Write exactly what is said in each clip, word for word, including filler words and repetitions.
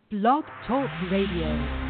Blog Talk Radio.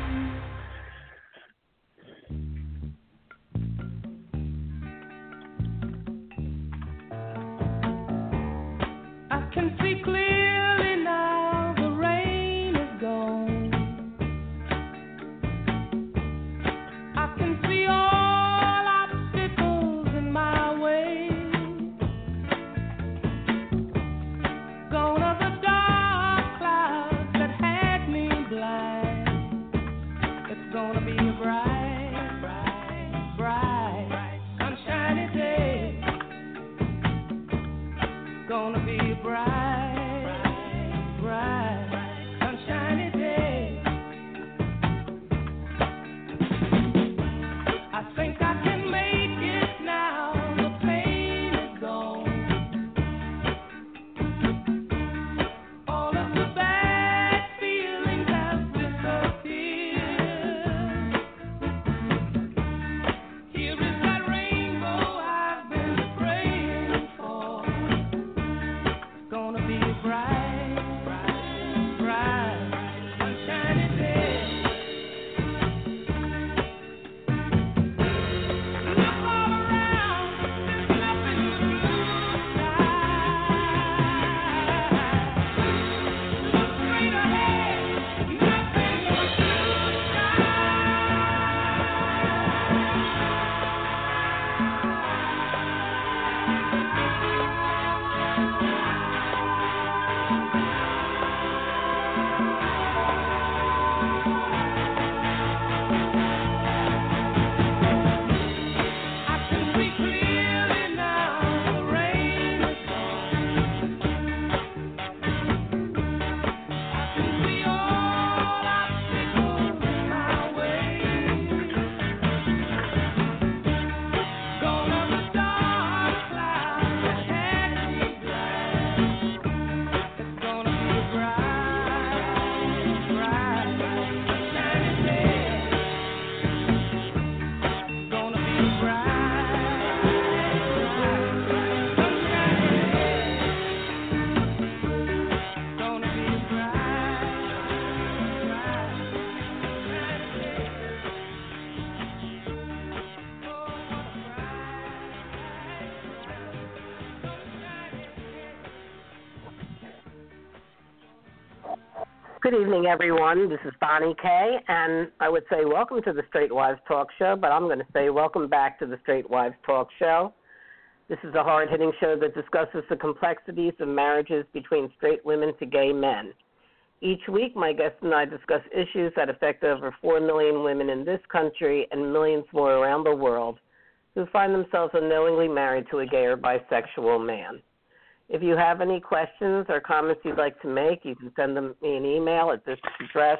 Good evening, everyone. This is Bonnie Kay, and I would say welcome to the Straight Wives Talk Show, but I'm going to say welcome back to the Straight Wives Talk Show. This is a hard-hitting show that discusses the complexities of marriages between straight women to gay men. Each week, my guests and I discuss issues that affect over four million women in this country and millions more around the world who find themselves unknowingly married to a gay or bisexual man. If you have any questions or comments you'd like to make, you can send them me an email at this address,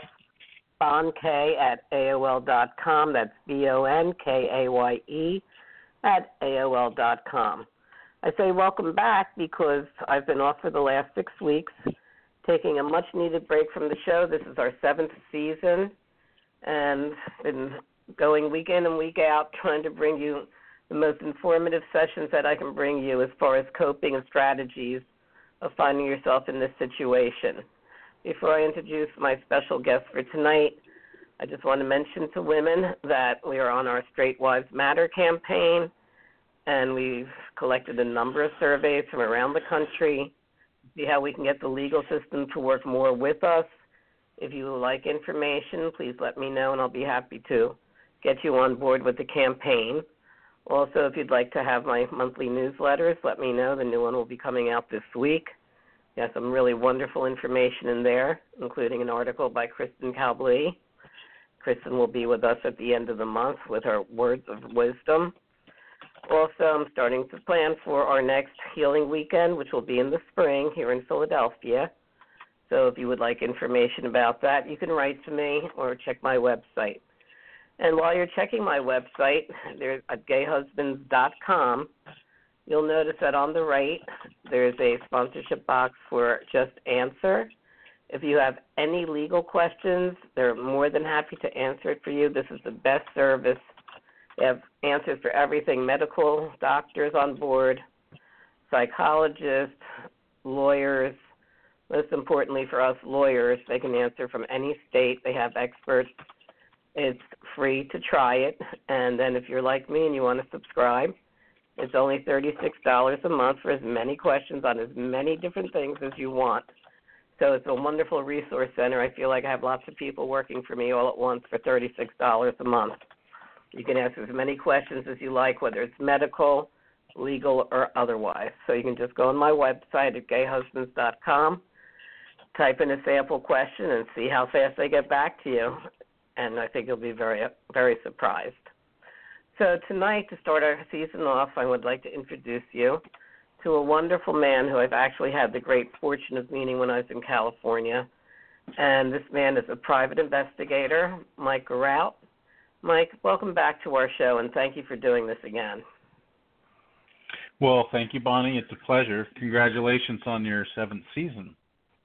bonkay at A O L dot com. That's B O N K A Y E at A O L dot com. I say welcome back because I've been off for the last six weeks, taking a much-needed break from the show. This is our seventh season, and been going week in and week out trying to bring you the most informative sessions that I can bring you as far as coping and strategies of finding yourself in this situation. Before I introduce my special guest for tonight, I just want to mention to women that we are on our Straight Wives Matter campaign, and we've collected a number of surveys from around the country to see how we can get the legal system to work more with us. If you would like information, please let me know, and I'll be happy to get you on board with the campaign. Also, if you'd like to have my monthly newsletters, let me know. The new one will be coming out this week. There's some really wonderful information in there, including an article by Kristen Calblee. Kristen will be with us at the end of the month with her words of wisdom. Also, I'm starting to plan for our next healing weekend, which will be in the spring here in Philadelphia. So if you would like information about that, you can write to me or check my website. And while you're checking my website, there's at gay husbands dot com, you'll notice that on the right there's a sponsorship box for Just Answer. If you have any legal questions, they're more than happy to answer it for you. This is the best service. They have answers for everything: medical, doctors on board, psychologists, lawyers, Most importantly for us lawyers, they can answer from any state. They have experts. It's free to try it. And then if you're like me and you want to subscribe, it's only thirty-six dollars a month for as many questions on as many different things as you want. So it's a wonderful resource center. I feel like I have lots of people working for me all at once for thirty-six dollars a month. You can ask as many questions as you like, whether it's medical, legal, or otherwise. So you can just go on my website at gay husbands dot com, type in a sample question, and see how fast they get back to you. And I think you'll be very, very surprised. So tonight, to start our season off, I would like to introduce you to a wonderful man who I've actually had the great fortune of meeting when I was in California. And this man is a private investigator, Mike Garout. Mike, welcome back to our show, and thank you for doing this again. Well, thank you, Bonnie. It's a pleasure. Congratulations on your seventh season.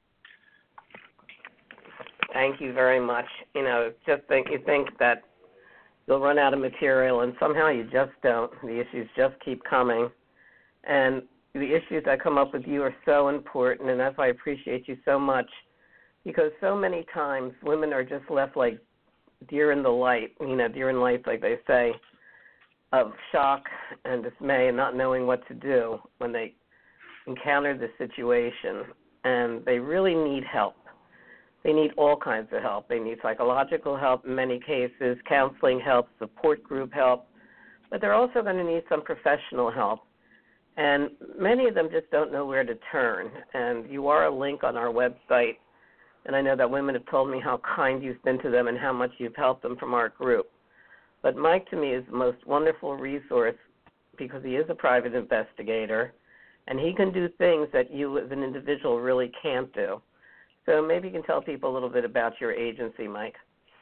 Thank you very much. You know, just think you think that you'll run out of material, and somehow you just don't. The issues just keep coming. And the issues that come up with you are so important, and that's why I appreciate you so much, because so many times women are just left like deer in the light, you know, deer in lights, like they say, of shock and dismay and not knowing what to do when they encounter this situation. And they really need help. They need all kinds of help. They need psychological help in many cases, counseling help, support group help, but they're also going to need some professional help. And many of them just don't know where to turn. And you are a link on our website, and I know that women have told me how kind you've been to them and how much you've helped them from our group. But Mike, to me, is the most wonderful resource because he is a private investigator, and he can do things that you as an individual really can't do. So maybe you can tell people a little bit about your agency, Mike.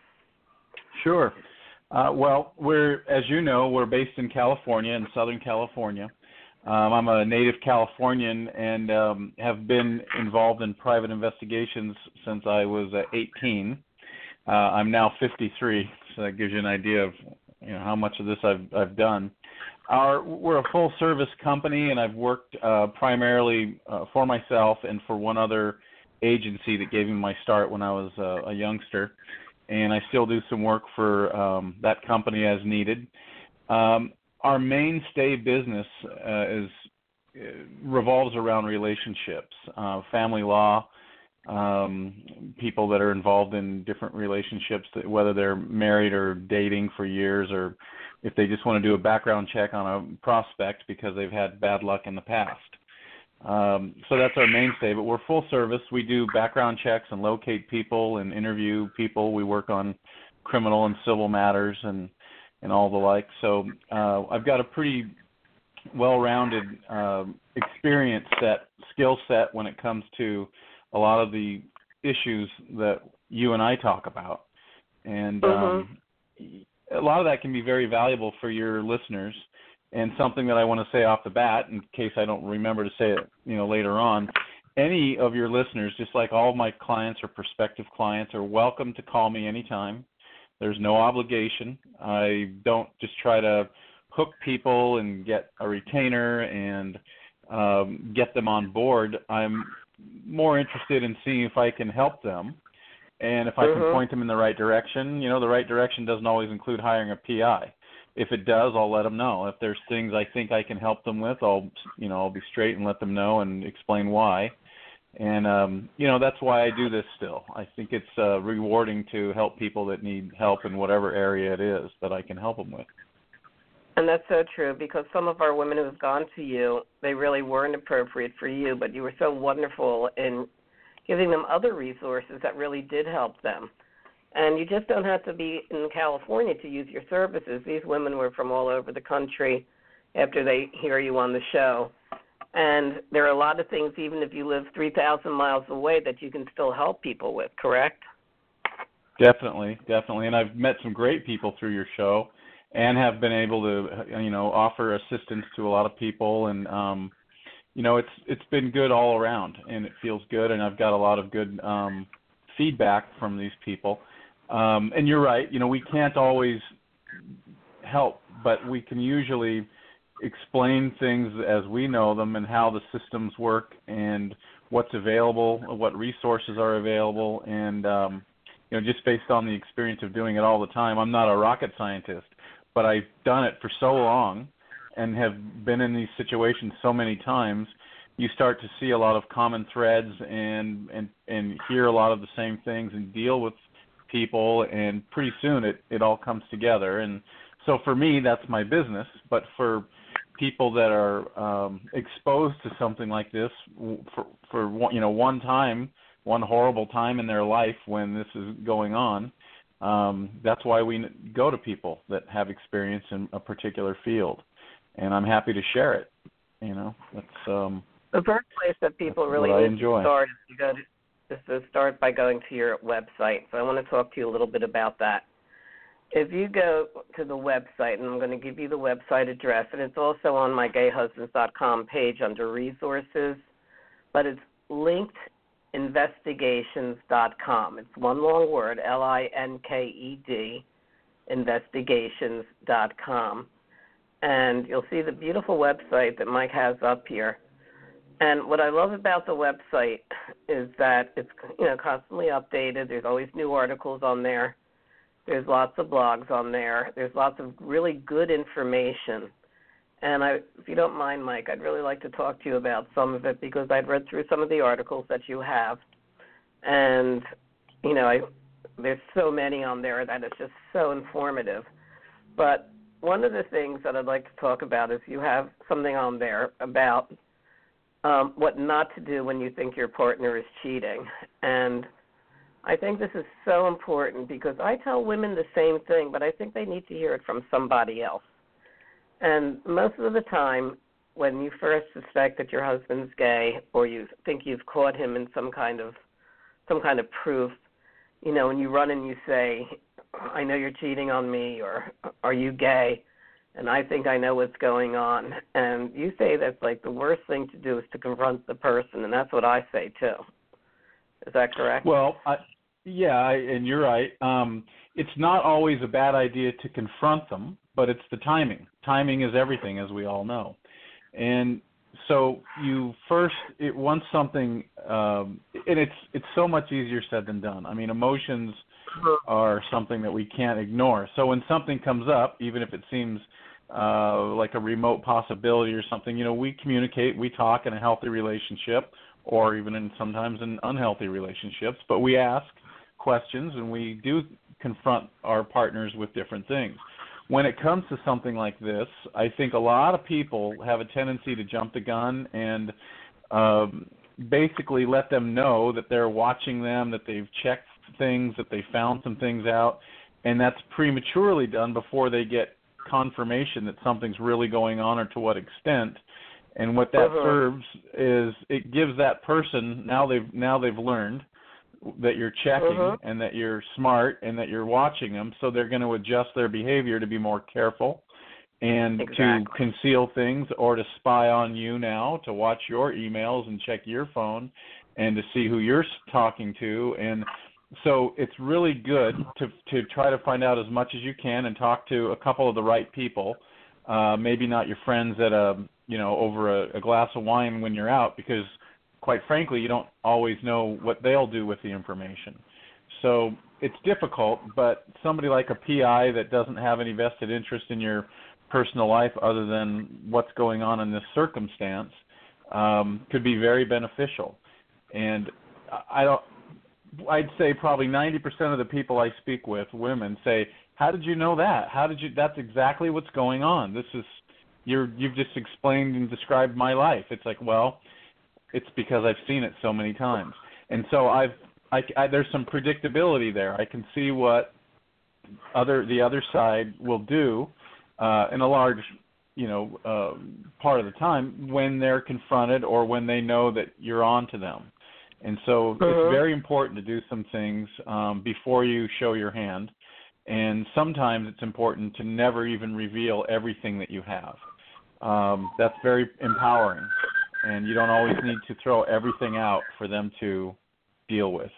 Sure. Uh, well, we're, as you know, we're based in California, in Southern California. Um, I'm a native Californian and um, have been involved in private investigations since I was uh, eighteen. Uh, I'm now fifty-three, so that gives you an idea of you know how much of this I've I've done. Our, we're a full-service company, and I've worked uh, primarily uh, for myself and for one other agency that gave me my start when I was uh, a youngster, and I still do some work for um, that company as needed. Um, our mainstay business uh, is uh, revolves around relationships, uh, family law, um, people that are involved in different relationships, that, whether they're married or dating for years, or if they just want to do a background check on a prospect because they've had bad luck in the past. Um, so that's our mainstay, but we're full service. We do background checks and locate people and interview people. We work on criminal and civil matters and, and all the like. So uh, I've got a pretty well-rounded uh, experience set, skill set when it comes to a lot of the issues that you and I talk about. And um, mm-hmm. a lot of that can be very valuable for your listeners. And something that I want to say off the bat, in case I don't remember to say it, you know, later on, any of your listeners, just like all of my clients or prospective clients, are welcome to call me anytime. There's no obligation. I don't just try to hook people and get a retainer and um, get them on board. I'm more interested in seeing if I can help them, and if I mm-hmm. can point them in the right direction. You know, the right direction doesn't always include hiring a P I. If it does, I'll let them know. If there's things I think I can help them with, I'll, you know, I'll be straight and let them know and explain why. And, um, you know, that's why I do this still. I think it's uh, rewarding to help people that need help in whatever area it is that I can help them with. And that's so true, because some of our women who have gone to you, they really weren't appropriate for you, but you were so wonderful in giving them other resources that really did help them. And you just don't have to be in California to use your services. These women were from all over the country after they hear you on the show. And there are a lot of things, even if you live three thousand miles away, that you can still help people with, correct? Definitely, definitely. And I've met some great people through your show and have been able to, you know, offer assistance to a lot of people. And, um, you know, it's it's been good all around, and it feels good. And I've got a lot of good um, feedback from these people. Um, and you're right, you know, we can't always help, but we can usually explain things as we know them and how the systems work and what's available, what resources are available, and um, you know, just based on the experience of doing it all the time. I'm not a rocket scientist, but I've done it for so long and have been in these situations so many times. You start to see a lot of common threads and and and hear a lot of the same things and deal with people, and pretty soon it it all comes together. And so for me, that's my business. But for people that are um, exposed to something like this for for one, you know one time, one horrible time in their life when this is going on, um, that's why we go to people that have experience in a particular field, and I'm happy to share it. You know, that's um, the first place that people really I need enjoy. to start is to go to, is to start by going to your website. So I want to talk to you a little bit about that. If you go to the website, and I'm going to give you the website address, and it's also on my gay husbands dot com page under resources, but it's linked investigations dot com. It's one long word, L I N K E D, investigations dot com. And you'll see the beautiful website that Mike has up here. And what I love about the website is that it's, you know, constantly updated. There's always new articles on there. There's lots of blogs on there. There's lots of really good information. And I, if you don't mind, Mike, I'd really like to talk to you about some of it because I've read through some of the articles that you have. And, you know, I, there's so many on there that it's just so informative. But one of the things that I'd like to talk about is you have something on there about um, what not to do when you think your partner is cheating. And I think this is so important because I tell women the same thing, but I think they need to hear it from somebody else. And most of the time, when you first suspect that your husband's gay or you think you've caught him in some kind of some kind of proof, you know, when you run and you say, I know you're cheating on me, or are you gay? And I think I know what's going on. And you say that's like the worst thing to do is to confront the person, and that's what I say too. Is that correct? Well, I, yeah, I, and you're right. Um, it's not always a bad idea to confront them, but it's the timing. Timing is everything, as we all know. And so you first, it, once something, um, and it's it's so much easier said than done. I mean, emotions are something that we can't ignore. So when something comes up, even if it seems uh, like a remote possibility or something, you know, we communicate, we talk in a healthy relationship, or even in sometimes in unhealthy relationships, but we ask questions and we do confront our partners with different things. When it comes to something like this, I think a lot of people have a tendency to jump the gun and um, basically let them know that they're watching them, that they've checked things, that they found some things out, and that's prematurely done before they get confirmation that something's really going on or to what extent. And what that uh-huh. serves is it gives that person, now they've now they've learned that you're checking uh-huh. and that you're smart and that you're watching them, so they're going to adjust their behavior to be more careful and exactly. to conceal things or to spy on you now, to watch your emails and check your phone and to see who you're talking to. And so it's really good to to try to find out as much as you can and talk to a couple of the right people, uh, maybe not your friends at a, you know, over a, a glass of wine when you're out, because quite frankly, you don't always know what they'll do with the information. So it's difficult, but somebody like a P I that doesn't have any vested interest in your personal life other than what's going on in this circumstance um, could be very beneficial. And I don't, I'd say probably ninety percent of the people I speak with, women, say, how did you know that? How did you, that's exactly what's going on. This is, you're, you've just explained and described my life. It's like, well, it's because I've seen it so many times. And so I've, I, I, there's some predictability there. I can see what other the other side will do uh, in a large, you know, uh, part of the time when they're confronted or when they know that you're on to them. And so uh-huh. it's very important to do some things um, before you show your hand. And sometimes it's important to never even reveal everything that you have. Um, that's very empowering. And you don't always need to throw everything out for them to deal with.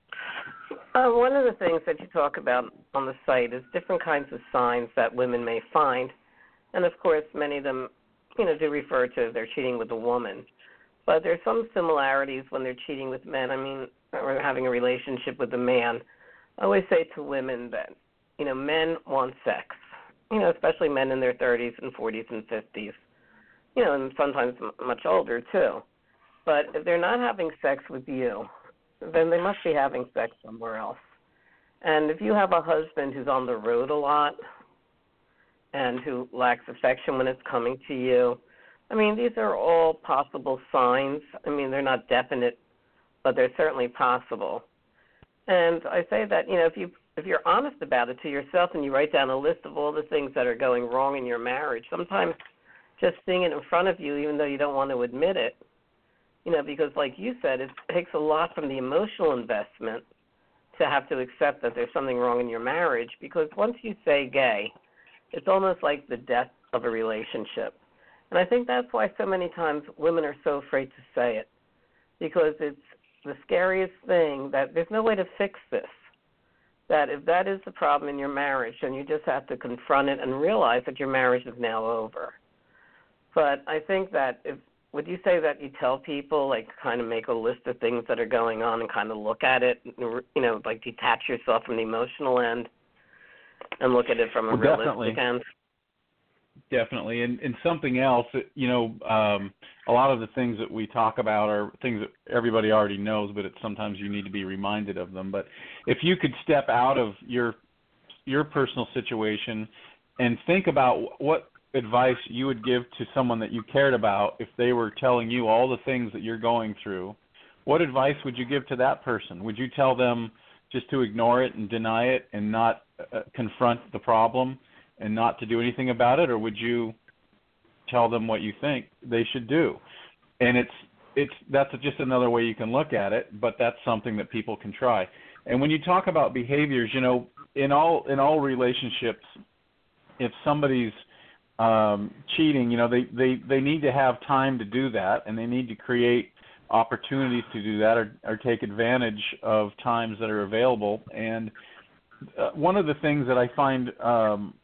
Uh, one of the things that you talk about on the site is different kinds of signs that women may find. And, of course, many of them, you know, do refer to if they're cheating with a woman. But there's some similarities when they're cheating with men. I mean, or having a relationship with a man. I always say to women that, you know, men want sex, you know, especially men in their thirties and forties and fifties, you know, and sometimes much older too. But if they're not having sex with you, then they must be having sex somewhere else. And if you have a husband who's on the road a lot and who lacks affection when it's coming to you, I mean, these are all possible signs. I mean, they're not definite, but they're certainly possible. And I say that, you know, if you if you're honest about it to yourself and you write down a list of all the things that are going wrong in your marriage, sometimes just seeing it in front of you, even though you don't want to admit it, you know, because like you said, it takes a lot from the emotional investment to have to accept that there's something wrong in your marriage, because once you say gay, it's almost like the death of a relationship. And I think that's why so many times women are so afraid to say it, because it's the scariest thing that there's no way to fix this, that if that is the problem in your marriage, then you just have to confront it and realize that your marriage is now over. But I think that if, would you say that you tell people, like, kind of make a list of things that are going on and kind of look at it, you know, like detach yourself from the emotional end and look at it from a well, realistic definitely. end? Definitely. And, and something else, you know, um, a lot of the things that we talk about are things that everybody already knows, but it's sometimes you need to be reminded of them. But if you could step out of your your personal situation and think about what advice you would give to someone that you cared about if they were telling you all the things that you're going through, what advice would you give to that person? Would you tell them just to ignore it and deny it and not uh, confront the problem and not to do anything about it, or would you tell them what you think they should do? And it's it's that's just another way you can look at it, but that's something that people can try. And when you talk about behaviors, you know, in all in all relationships, if somebody's um, cheating, you know, they, they, they need to have time to do that, and they need to create opportunities to do that, or, or take advantage of times that are available. And uh, one of the things that I find um,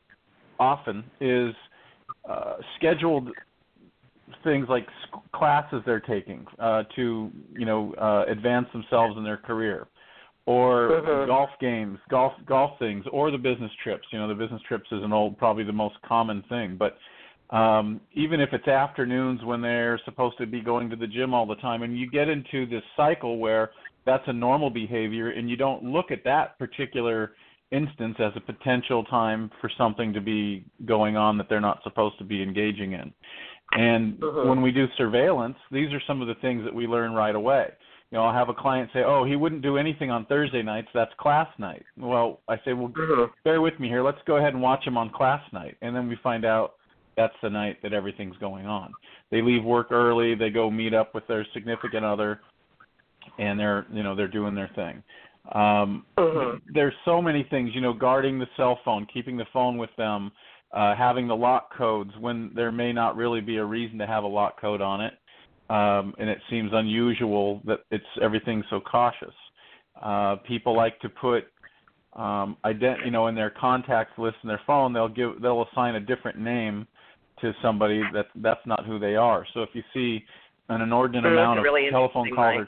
often is uh, scheduled things like classes they're taking uh, to, you know, uh, advance themselves in their career, or mm-hmm. golf games, golf golf things, or the business trips. You know, the business trips is an old, probably the most common thing. But um, even if it's afternoons when they're supposed to be going to the gym all the time, and you get into this cycle where that's a normal behavior, and you don't look at that particular instance as a potential time for something to be going on that they're not supposed to be engaging in. And uh-huh. when we do surveillance, these are some of the things that we learn right away. You know, I'll have a client say, oh, he wouldn't do anything on Thursday nights, that's class night. Well, I say, well, uh-huh. bear with me here, let's go ahead and watch him on class night. And then we find out that's the night that everything's going on. They leave work early, they go meet up with their significant other, and they're, you know, they're doing their thing. Um, uh-huh. There's so many things, you know, guarding the cell phone, keeping the phone with them, uh, having the lock codes when there may not really be a reason to have a lock code on it, um, and it seems unusual that it's everything's so cautious. Uh, people like to put, um, ident- you know, in their contacts list in their phone, they'll give, they'll assign a different name to somebody that that's not who they are. So if you see an inordinate so amount of really telephone calls, or,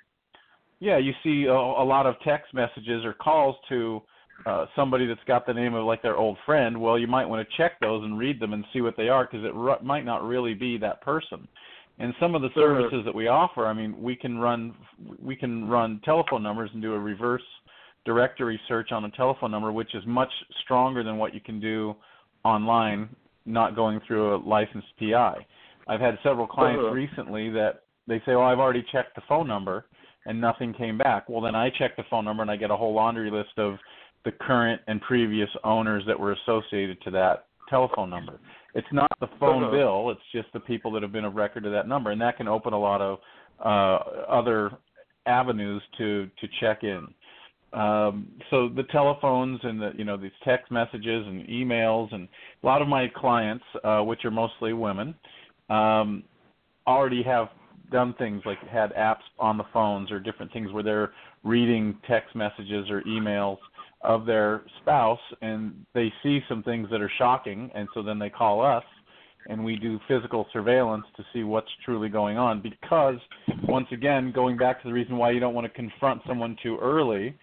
yeah, you see a, a lot of text messages or calls to uh, somebody that's got the name of like their old friend. Well, you might want to check those and read them and see what they are, because it r- might not really be that person. And some of the services mm-hmm. that we offer, I mean, we can run we can run telephone numbers and do a reverse directory search on a telephone number, which is much stronger than what you can do online, not going through a licensed P I. I've had several clients uh-huh. recently that they say, well, I've already checked the phone number and nothing came back. Well, then I check the phone number and I get a whole laundry list of the current and previous owners that were associated to that telephone number. It's not the phone uh-huh. bill, it's just the people that have been of record to that number, and that can open a lot of uh, other avenues to, to check in. Um, so the telephones and the, you know, these text messages and emails, and a lot of my clients, uh, which are mostly women, um, already have done things like had apps on the phones or different things where they're reading text messages or emails of their spouse, and they see some things that are shocking, and so then they call us, and we do physical surveillance to see what's truly going on. Because, once again, going back to the reason why you don't want to confront someone too early,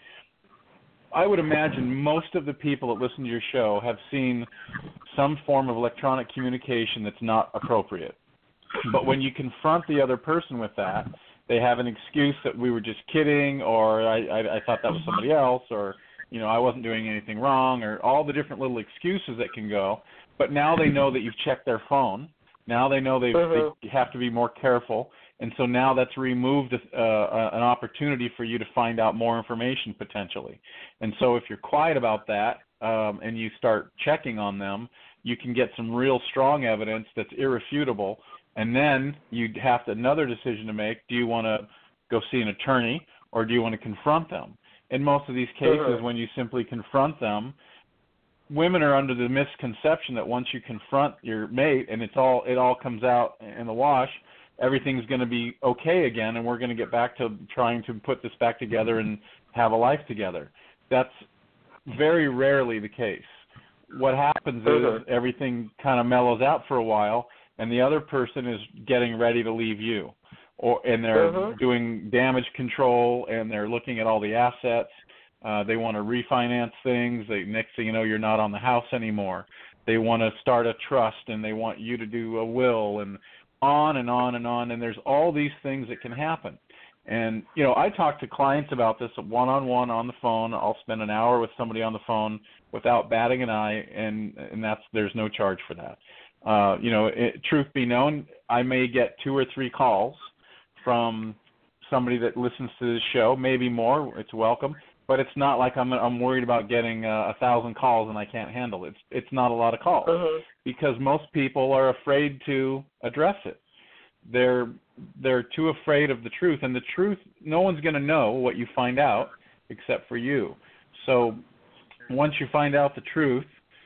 I would imagine most of the people that listen to your show have seen some form of electronic communication that's not appropriate. But when you confront the other person with that, they have an excuse that we were just kidding, or I, I, I thought that was somebody else, or, you know, I wasn't doing anything wrong, or all the different little excuses that can go. But now they know that you've checked their phone. Now they know they've, mm-hmm. they have to be more careful. And so now that's removed uh, an opportunity for you to find out more information potentially. And so if you're quiet about that um, and you start checking on them, you can get some real strong evidence that's irrefutable. And then you have to, another decision to make. Do you want to go see an attorney, or do you want to confront them? In most of these cases, uh-huh. when you simply confront them, women are under the misconception that once you confront your mate and it's all it all comes out in the wash, everything's going to be okay again, and we're going to get back to trying to put this back together and have a life together. That's very rarely the case. What happens uh-huh. is everything kind of mellows out for a while, and the other person is getting ready to leave you, or and they're uh-huh. doing damage control, and they're looking at all the assets. Uh, they want to refinance things. They, next thing you know, you're not on the house anymore. They want to start a trust, and they want you to do a will, and on and on and on. And there's all these things that can happen. And, you know, I talk to clients about this one-on-one on the phone. I'll spend an hour with somebody on the phone without batting an eye, and, and that's there's no charge for that. Uh, you know, it, truth be known, I may get two or three calls from somebody that listens to this show, maybe more. It's welcome, but it's not like I'm I'm worried about getting uh, a thousand calls and I can't handle it. It's it's not a lot of calls uh-huh. because most people are afraid to address it. They're they're too afraid of the truth, and the truth, no one's going to know what you find out except for you. So once you find out the truth,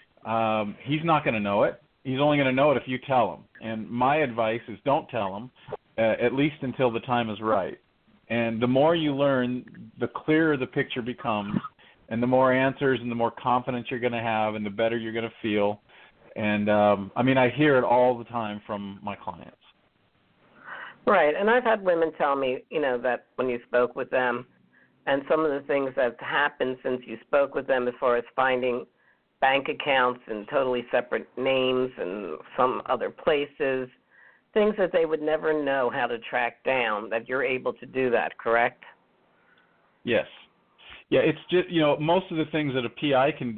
um, he's not going to know it. He's only going to know it if you tell him. And my advice is don't tell him, uh, at least until the time is right. And the more you learn, the clearer the picture becomes, and the more answers and the more confidence you're going to have, and the better you're going to feel. And, um, I mean, I hear it all the time from my clients. Right, and I've had women tell me, you know, that when you spoke with them, and some of the things that have happened since you spoke with them as far as finding bank accounts in totally separate names and some other places, things that they would never know how to track down, that you're able to do that, correct? Yes. Yeah, it's just, you know, most of the things that a P I can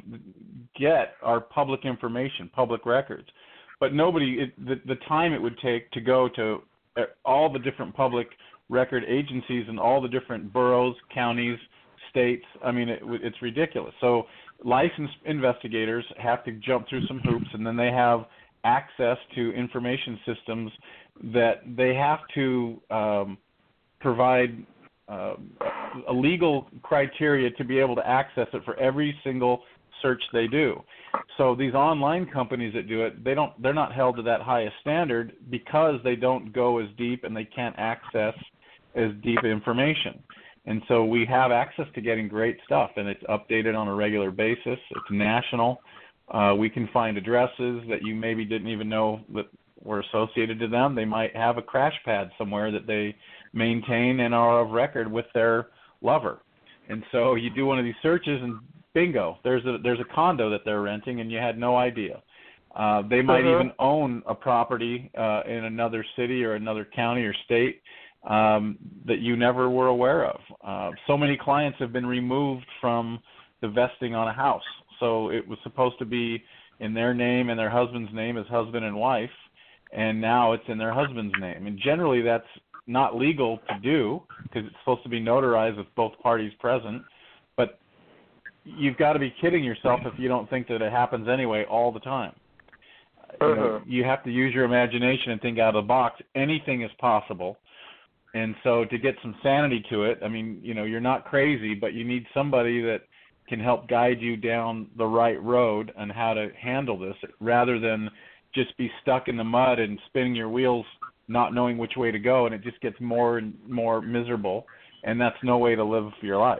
get are public information, public records. But nobody, it, the, the time it would take to go to all the different public record agencies and all the different boroughs, counties, states, I mean, it, it's ridiculous. So licensed investigators have to jump through some hoops, and then they have access to information systems that they have to um, provide uh, a legal criteria to be able to access it for every single search they do. So these online companies that do it, they don't, they're not held to that highest standard because they don't go as deep and they can't access as deep information. And so we have access to getting great stuff, and it's updated on a regular basis. It's national. Uh, we can find addresses that you maybe didn't even know that were associated to them. They might have a crash pad somewhere that they maintain and are of record with their lover. And so you do one of these searches, and bingo, there's a there's a condo that they're renting, and you had no idea. Uh, they might uh-huh. even own a property uh, in another city or another county or state um, that you never were aware of. Uh, so many clients have been removed from the vesting on a house. So it was supposed to be in their name and their husband's name as husband and wife, and now it's in their husband's name. And generally that's not legal to do because it's supposed to be notarized with both parties present. But you've got to be kidding yourself if you don't think that it happens anyway all the time. Uh-huh. You know, you have to use your imagination and think out of the box. Anything is possible. And so to get some sanity to it, I mean, you know, you're not crazy, but you need somebody that can help guide you down the right road on how to handle this rather than just be stuck in the mud and spinning your wheels not knowing which way to go, and it just gets more and more miserable, and that's no way to live your life.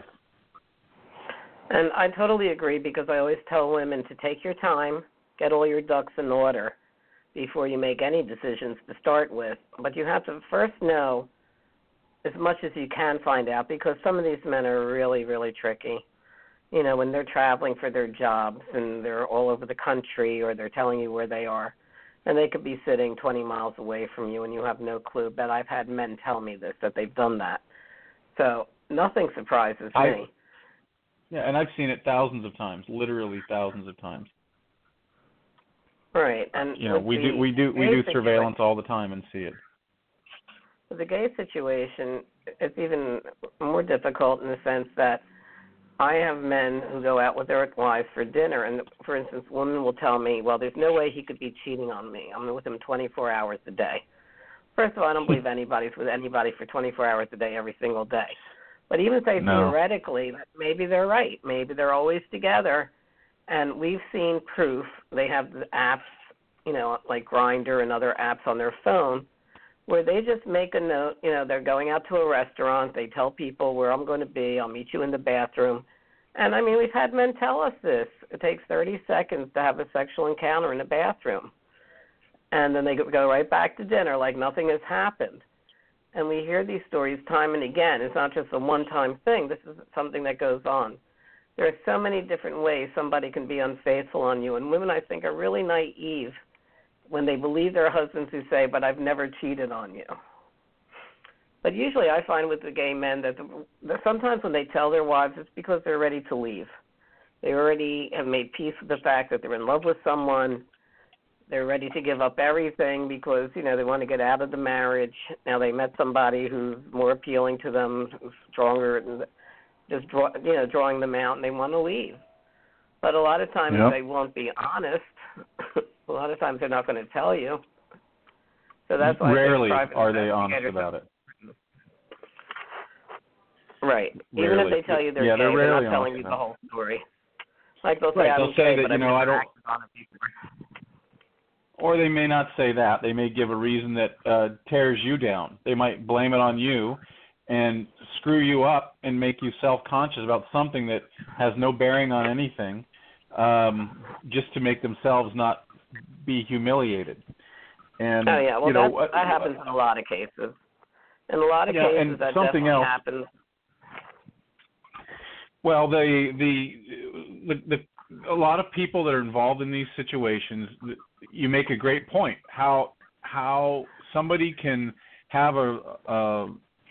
And I totally agree because I always tell women to take your time, get all your ducks in order, before you make any decisions to start with. But you have to first know as much as you can find out, because some of these men are really, really tricky. You know, when they're traveling for their jobs and they're all over the country, or they're telling you where they are, and they could be sitting twenty miles away from you and you have no clue. But I've had men tell me this, that they've done that. So nothing surprises I, me. Yeah, and I've seen it thousands of times, literally thousands of times. Right, and you know, we do we do we do surveillance all the time and see it. With the gay situation, it's even more difficult in the sense that I have men who go out with their wives for dinner, and for instance, women will tell me, well, there's no way he could be cheating on me. I'm with him twenty-four hours a day. First of all, I don't believe anybody's with anybody for twenty-four hours a day every single day. But even say no. theoretically, maybe they're right. Maybe they're always together. And we've seen proof. They have the apps, you know, like Grindr and other apps on their phone, where they just make a note, you know, they're going out to a restaurant, they tell people where I'm going to be, I'll meet you in the bathroom. And, I mean, we've had men tell us this. It takes thirty seconds to have a sexual encounter in the bathroom. And then they go right back to dinner like nothing has happened. And we hear these stories time and again. It's not just a one-time thing. This is something that goes on. There are so many different ways somebody can be unfaithful on you. And women, I think, are really naive when they believe their husbands who say, but I've never cheated on you. But usually I find with the gay men that, the, that sometimes when they tell their wives, it's because they're ready to leave. They already have made peace with the fact that they're in love with someone. They're ready to give up everything because, you know, they want to get out of the marriage. Now they met somebody who's more appealing to them, who's stronger, and just draw, you know, drawing them out, and they want to leave. But a lot of times yep. they won't be honest. A lot of times they're not going to tell you. So that's why rarely are they honest about it. Right. Rarely. Even if they tell you they're yeah, gay, they're, they're not telling you the whole story. Like they'll say, right. I'm they'll say gay, that, but you know, I don't. on it before. Or they may not say that. They may give a reason that uh, tears you down. They might blame it on you and screw you up and make you self-conscious about something that has no bearing on anything, um, just to make themselves not be humiliated. And, oh, yeah. Well, you know, that, that happens in a lot of cases. In a lot of yeah, cases, that something definitely else, happens. Well, the, the the the a lot of people that are involved in these situations, you make a great point. How how somebody can have a a,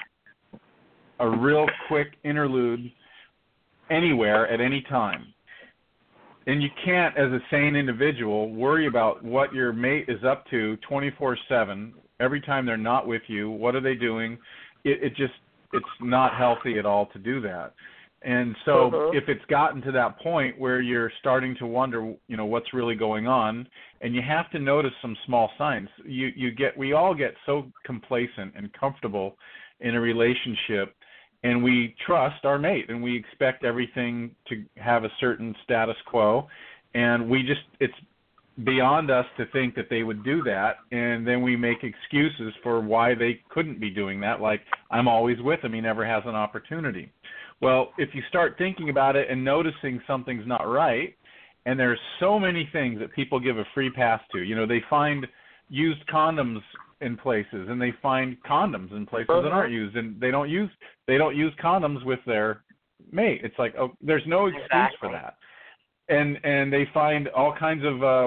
a real quick interlude anywhere at any time, and you can't, as a sane individual, worry about what your mate is up to twenty-four seven. Every time they're not with you, what are they doing? It, it just it's not healthy at all to do that. And so uh-huh. if it's gotten to that point where you're starting to wonder, you know, what's really going on, and you have to notice some small signs. You you get we all get so complacent and comfortable in a relationship, and we trust our mate, and we expect everything to have a certain status quo, and we just it's beyond us to think that they would do that, and then we make excuses for why they couldn't be doing that, like, I'm always with him, he never has an opportunity. Well, if you start thinking about it and noticing something's not right, and there's so many things that people give a free pass to. You know, they find used condoms in places, and they find condoms in places uh-huh. that aren't used, and they don't use they don't use condoms with their mate. It's like, oh, there's no excuse exactly. for that. And and they find all kinds of uh,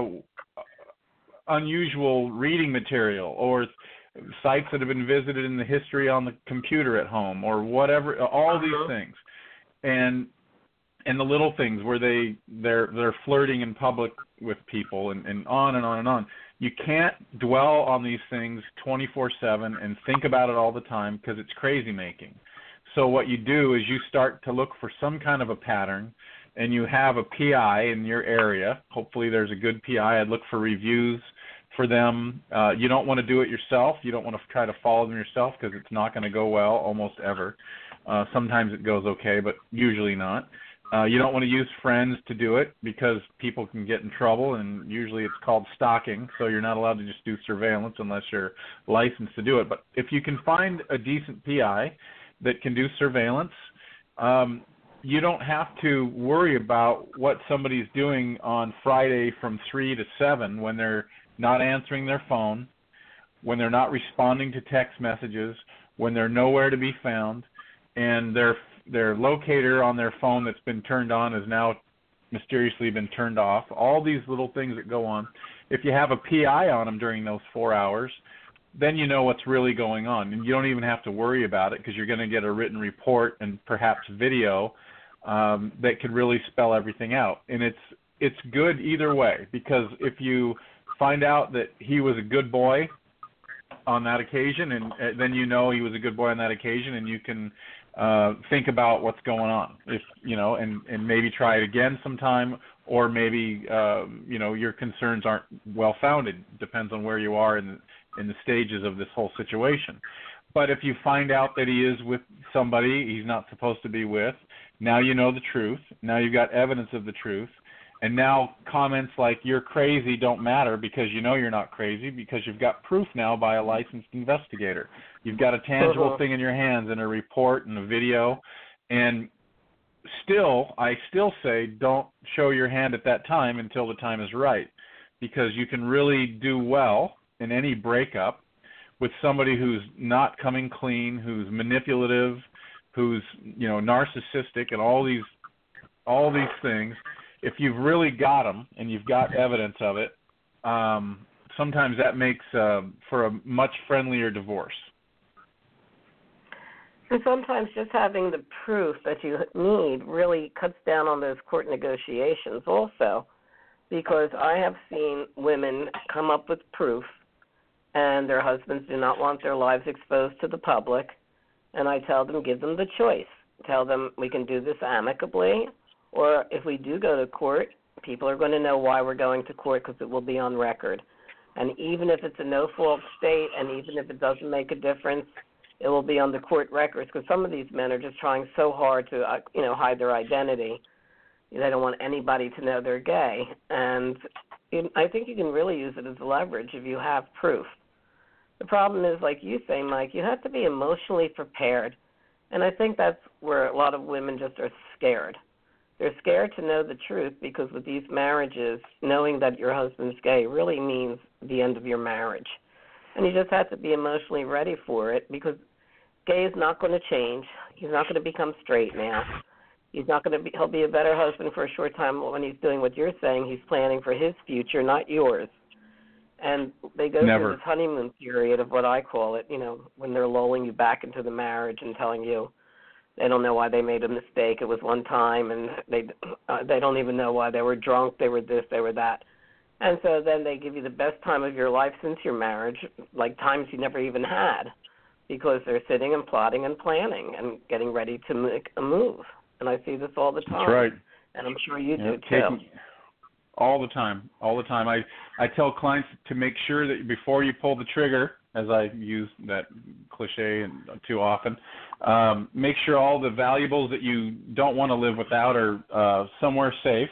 unusual reading material or sites that have been visited in the history on the computer at home or whatever, all uh-huh. these things. And and the little things where they, they're they're flirting in public with people and, and on and on and on. You can't dwell on these things twenty-four seven and think about it all the time because it's crazy making. So what you do is you start to look for some kind of a pattern, and you have a P I in your area. Hopefully there's a good P I. I'd look for reviews for them. Uh, you don't want to do it yourself. You don't want to try to follow them yourself because it's not going to go well almost ever. Uh, sometimes it goes okay, but usually not. Uh, you don't want to use friends to do it because people can get in trouble, and usually it's called stalking, so you're not allowed to just do surveillance unless you're licensed to do it. But if you can find a decent P I that can do surveillance, um, you don't have to worry about what somebody's doing on Friday from three to seven when they're not answering their phone, when they're not responding to text messages, when they're nowhere to be found, and their their locator on their phone that's been turned on has now mysteriously been turned off. All these little things that go on. If you have a P I on them during those four hours, then you know what's really going on, and you don't even have to worry about it because you're going to get a written report and perhaps video um, that could really spell everything out. And it's it's good either way, because if you find out that he was a good boy on that occasion, and uh, then you know he was a good boy on that occasion, and you can uh, think about what's going on, if you know, and, and maybe try it again sometime, or maybe uh, you know your concerns aren't well founded. Depends on where you are in the, in the stages of this whole situation. But if you find out that he is with somebody he's not supposed to be with, now you know the truth. Now you've got evidence of the truth. And now comments like "you're crazy" don't matter, because you know you're not crazy, because you've got proof now by a licensed investigator. You've got a tangible uh-huh. thing in your hands, and a report and a video. And still, I still say don't show your hand at that time until the time is right, because you can really do well in any breakup with somebody who's not coming clean, who's manipulative, who's you know narcissistic, and all these all these things. If you've really got them and you've got evidence of it, um, sometimes that makes uh, for a much friendlier divorce. And sometimes just having the proof that you need really cuts down on those court negotiations also, because I have seen women come up with proof and their husbands do not want their lives exposed to the public, and I tell them, give them the choice. Tell them we can do this amicably, or if we do go to court, people are going to know why we're going to court, because it will be on record. And even if it's a no-fault state, and even if it doesn't make a difference, it will be on the court records, because some of these men are just trying so hard to, uh, you know, hide their identity. They don't want anybody to know they're gay. And it, I think you can really use it as leverage if you have proof. The problem is, like you say, Mike, you have to be emotionally prepared. And I think that's where a lot of women just are scared. They're scared to know the truth, because with these marriages, knowing that your husband's gay really means the end of your marriage. And you just have to be emotionally ready for it, because gay is not going to change. He's not going to become straight now. He's not going to be, he'll be a better husband for a short time when he's doing what you're saying. He's planning for his future, not yours. And they go Never. through this honeymoon period of what I call it, you know, when they're lulling you back into the marriage and telling you they don't know why they made a mistake. It was one time, and they uh, they don't even know why they were drunk. They were this, they were that. And so then they give you the best time of your life since your marriage, like times you never even had, because they're sitting and plotting and planning and getting ready to make a move. And I see this all the time. That's right. And I'm sure you yeah, do, too. Taking, all the time, all the time. I, I tell clients to make sure that before you pull the trigger, as I use that cliche and too often, um, make sure all the valuables that you don't want to live without are uh, somewhere safe,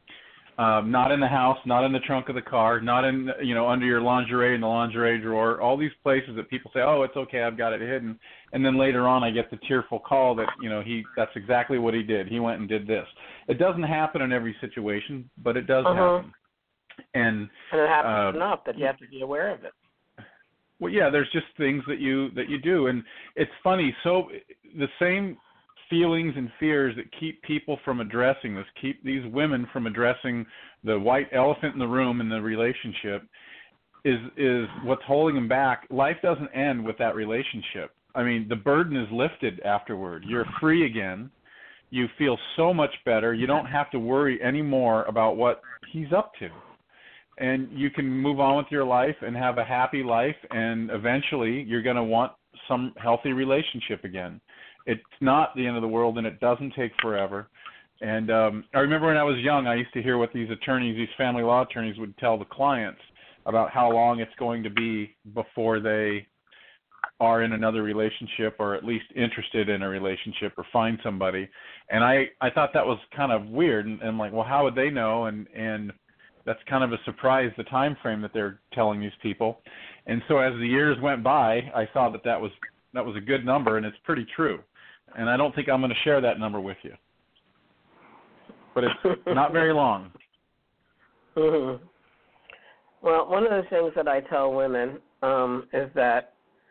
um, not in the house, not in the trunk of the car, not in, you know, under your lingerie in the lingerie drawer, all these places that people say, oh, it's okay, I've got it hidden. And then later on I get the tearful call that, you know, he that's exactly what he did. He went and did this. It doesn't happen in every situation, but it does uh-huh. happen. And, and it happens uh, enough that you have to be aware of it. Well, yeah, there's just things that you that you do, and it's funny. So the same feelings and fears that keep people from addressing this, keep these women from addressing the white elephant in the room in the relationship, is is what's holding them back. Life doesn't end with that relationship. I mean, the burden is lifted afterward. You're free again. You feel so much better. You don't have to worry anymore about what he's up to. And you can move on with your life and have a happy life, and eventually you're going to want some healthy relationship again. It's not the end of the world, and it doesn't take forever. And um, I remember when I was young, I used to hear what these attorneys, these family law attorneys, would tell the clients about how long it's going to be before they are in another relationship, or at least interested in a relationship, or find somebody. And I, I thought that was kind of weird, and, and like, well, how would they know? And and that's kind of a surprise, the time frame that they're telling these people. And so as the years went by, I saw that that was that was a good number, and it's pretty true. And I don't think I'm going to share that number with you. But it's not very long. Mm-hmm. Well, one of the things that I tell women um, is that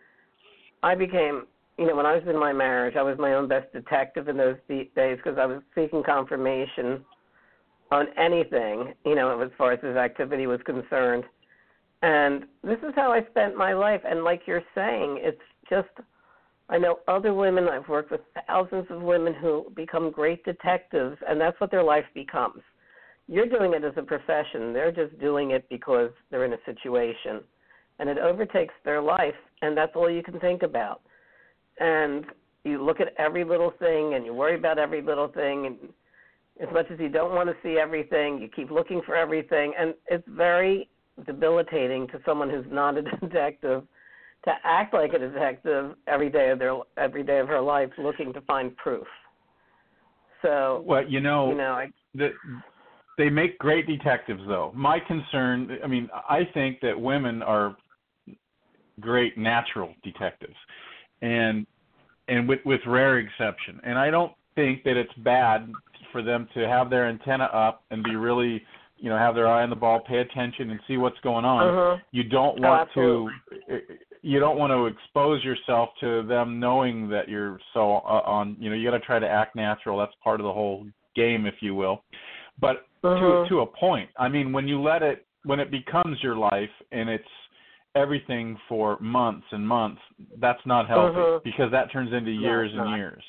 I became, you know, when I was in my marriage, I was my own best detective in those days because I was seeking confirmation on anything, you know, as far as his activity was concerned. And this is how I spent my life. And like you're saying, it's just, I know other women, I've worked with thousands of women who become great detectives, and that's what their life becomes. You're doing it as a profession. They're just doing it because they're in a situation. And it overtakes their life, and that's all you can think about. And you look at every little thing, and you worry about every little thing, and as much as you don't want to see everything, you keep looking for everything, and it's very debilitating to someone who's not a detective to act like a detective every day of their every day of her life, looking to find proof. So, well, you know, you know, I, the, they make great detectives, though. My concern, I mean, I think that women are great natural detectives, and and with with rare exception. And I don't think that it's bad for them to have their antenna up and be really, you know, have their eye on the ball, pay attention, and see what's going on. uh-huh. You don't want oh, to, you don't want to expose yourself to them knowing that you're so uh, on. You know, you got to try to act natural. That's part of the whole game, if you will. But uh-huh. to to a point. I mean, when you let it, when it becomes your life and it's everything for months and months, that's not healthy uh-huh. because that turns into years no, and years.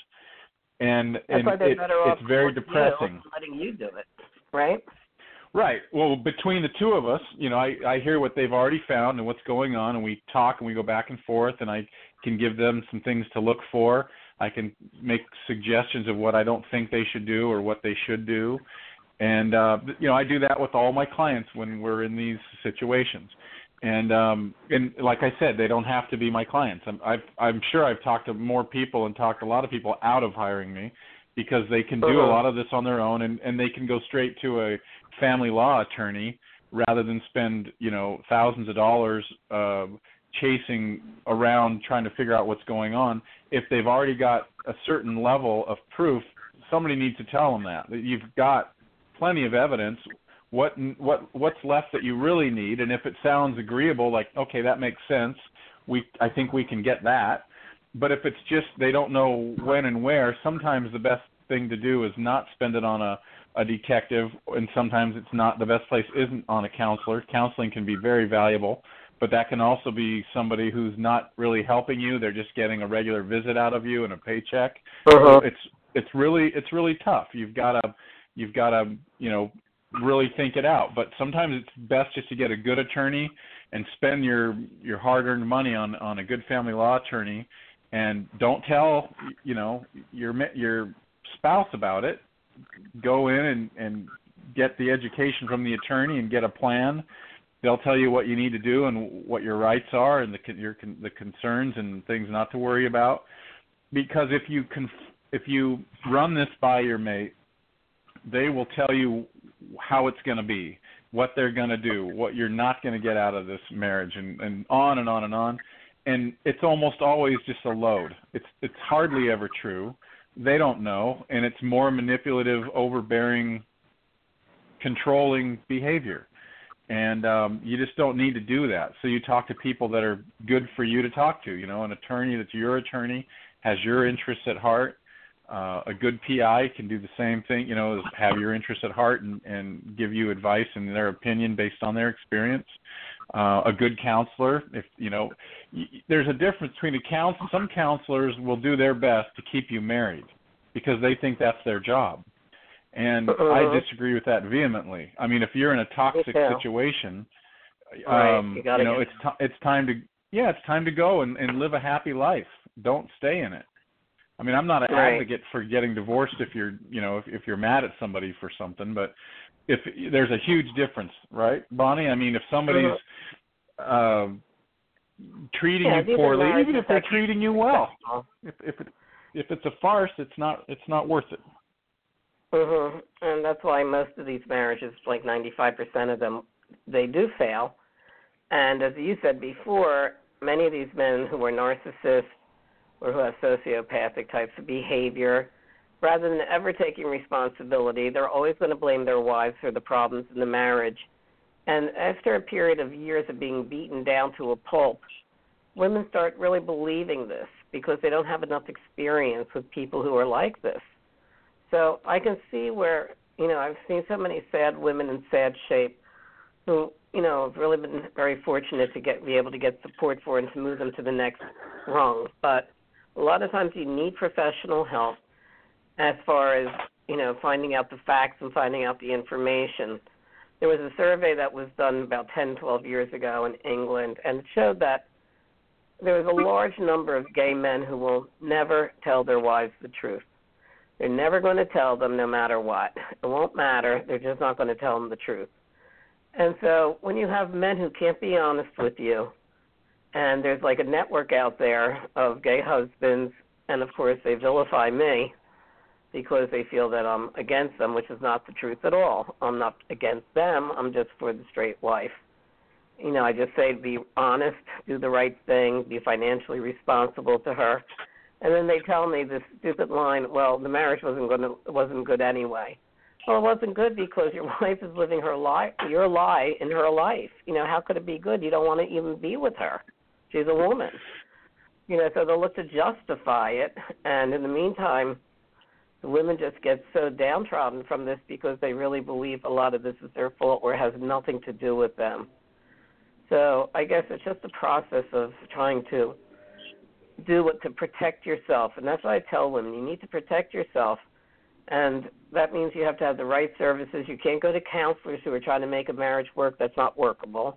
And that's and why they're it, better off it's very depressing. letting you do it, right? Right. Well, between the two of us, you know, I, I hear what they've already found and what's going on, and we talk and we go back and forth, and I can give them some things to look for. I can make suggestions of what I don't think they should do or what they should do. And, uh, you know, I do that with all my clients when we're in these situations. And, um, and like I said, they don't have to be my clients. I'm, I've, I'm sure I've talked to more people and talked a lot of people out of hiring me because they can do uh-huh. a lot of this on their own, and, and they can go straight to a family law attorney rather than spend, you know, thousands of dollars uh, chasing around trying to figure out what's going on. If they've already got a certain level of proof, somebody needs to tell them that, that you've got plenty of evidence. What what what's left that you really need, and if it sounds agreeable, like, okay, that makes sense, we I think we can get that. But if it's just they don't know when and where, sometimes the best thing to do is not spend it on a, a detective, and sometimes it's not the best place isn't on a counselor. Counseling can be very valuable, but that can also be somebody who's not really helping you. They're just getting a regular visit out of you and a paycheck. Uh-huh. So it's it's really it's really tough. You've got to you've got to you know really think it out. But sometimes it's best just to get a good attorney and spend your your hard-earned money on on a good family law attorney, and don't tell you know your your spouse about it. Go in and and get the education from the attorney and get a plan. They'll tell you what you need to do and what your rights are and the your the concerns and things not to worry about. Because if you conf, if you run this by your mate, they will tell you how it's going to be, what they're going to do, what you're not going to get out of this marriage, and, and on and on and on. And it's almost always just a load. It's it's hardly ever true. They don't know, and it's more manipulative, overbearing, controlling behavior. And um, you just don't need to do that. So you talk to people that are good for you to talk to, you know, an attorney that's your attorney, has your interests at heart. Uh, a good P I can do the same thing, you know, is have your interests at heart and, and give you advice and their opinion based on their experience. Uh, a good counselor, if you know, y- there's a difference between a counsel. Some counselors will do their best to keep you married because they think that's their job, and uh-uh. I disagree with that vehemently. I mean, if you're in a toxic situation, right. um, you, you know, it's t- it's time to yeah, it's time to go and, and live a happy life. Don't stay in it. I mean, I'm not an right. advocate for getting divorced if you're, you know, if, if you're mad at somebody for something, but if there's a huge difference, right, Bonnie? I mean, if somebody's uh, treating yeah, you poorly, even if they're sex- treating you well, if if it, if it's a farce, it's not it's not worth it. Mhm. And that's why most of these marriages, like ninety-five percent of them, they do fail. And as you said before, many of these men who are narcissists or who have sociopathic types of behavior, rather than ever taking responsibility, they're always going to blame their wives for the problems in the marriage. And after a period of years of being beaten down to a pulp, women start really believing this because they don't have enough experience with people who are like this. So I can see where, you know, I've seen so many sad women in sad shape who, you know, have really been very fortunate to get be able to get support for and to move them to the next rung. But a lot of times you need professional help as far as, you know, finding out the facts and finding out the information. There was a survey that was done about ten, twelve years ago in England, and it showed that there was a large number of gay men who will never tell their wives the truth. They're never going to tell them no matter what. It won't matter. They're just not going to tell them the truth. And so when you have men who can't be honest with you, and there's like a network out there of gay husbands, and of course they vilify me because they feel that I'm against them, which is not the truth at all. I'm not against them. I'm just for the straight wife. You know, I just say be honest, do the right thing, be financially responsible to her. And then they tell me this stupid line, well, the marriage wasn't going to, wasn't good anyway. Well, it wasn't good because your wife is living her lie, your lie in her life. You know, how could it be good? You don't want to even be with her. She's a woman. You know, so they'll look to justify it. And in the meantime, the women just get so downtrodden from this because they really believe a lot of this is their fault or has nothing to do with them. So I guess it's just a process of trying to do what to protect yourself. And that's what I tell women. You need to protect yourself. And that means you have to have the right services. You can't go to counselors who are trying to make a marriage work that's not workable.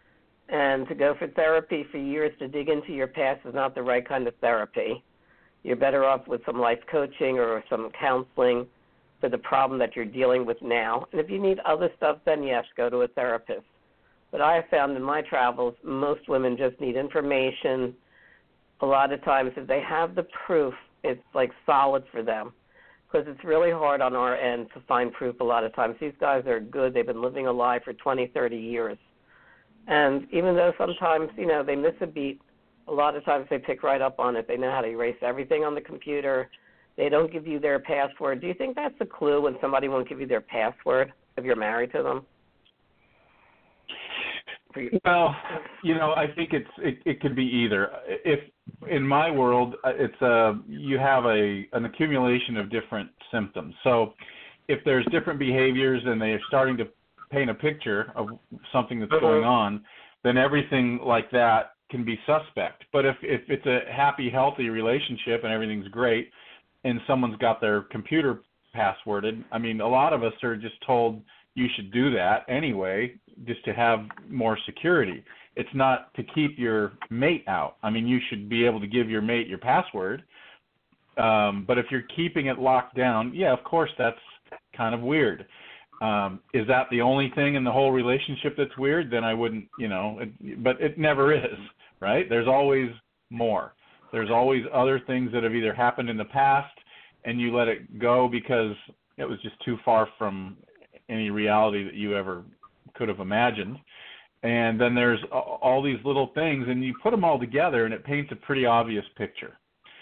And to go for therapy for years to dig into your past is not the right kind of therapy. You're better off with some life coaching or some counseling for the problem that you're dealing with now. And if you need other stuff, then yes, go to a therapist. But I have found in my travels, most women just need information. A lot of times, if they have the proof, it's like solid for them because it's really hard on our end to find proof a lot of times. These guys are good. They've been living a lie for twenty, thirty years. And even though sometimes, you know, they miss a beat, a lot of times they pick right up on it. They know how to erase everything on the computer. They don't give you their password. Do you think that's a clue when somebody won't give you their password if you're married to them? Well, you know, I think it's it, it could be either. If in my world, it's a you have a an accumulation of different symptoms. So, if there's different behaviors and they are starting to paint a picture of something that's mm-hmm. going on, then everything like that can be suspect. But if if it's a happy, healthy relationship and everything's great, and someone's got their computer passworded, I mean, a lot of us are just told you should do that anyway, just to have more security. It's not to keep your mate out. I mean, you should be able to give your mate your password. Um, but if you're keeping it locked down, yeah, of course, that's kind of weird. Um, is that the only thing in the whole relationship that's weird? Then I wouldn't, you know, it, but it never is, right? There's always more. There's always other things that have either happened in the past and you let it go because it was just too far from any reality that you ever could have imagined. And then there's all these little things, and you put them all together, and it paints a pretty obvious picture.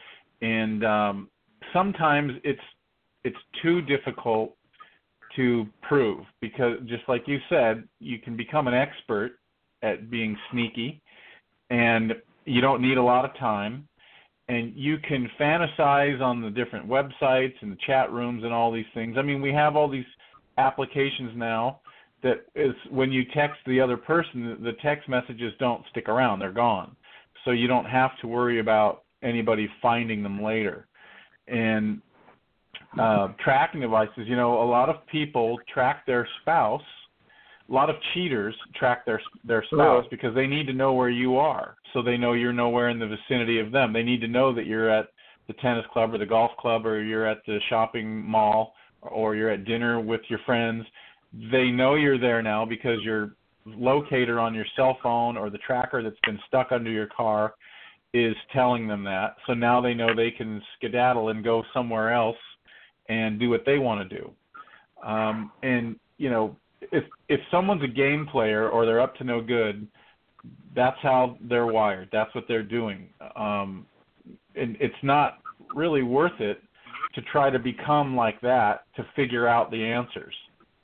And um, sometimes it's it's too difficult to prove because, just like you said, you can become an expert at being sneaky, and you don't need a lot of time. And you can fantasize on the different websites and the chat rooms and all these things. I mean, we have all these applications now that is when you text the other person, the text messages don't stick around. They're gone. So you don't have to worry about anybody finding them later. And uh, tracking devices, you know, a lot of people track their spouse. A lot of cheaters track their their spouse because they need to know where you are. So they know you're nowhere in the vicinity of them. They need to know that you're at the tennis club or the golf club or you're at the shopping mall or you're at dinner with your friends. They know you're there now because your locator on your cell phone or the tracker that's been stuck under your car is telling them that. So now they know they can skedaddle and go somewhere else and do what they want to do. Um, and, you know, if if someone's a game player or they're up to no good, that's how they're wired. That's what they're doing. Um, and it's not really worth it to try to become like that to figure out the answers.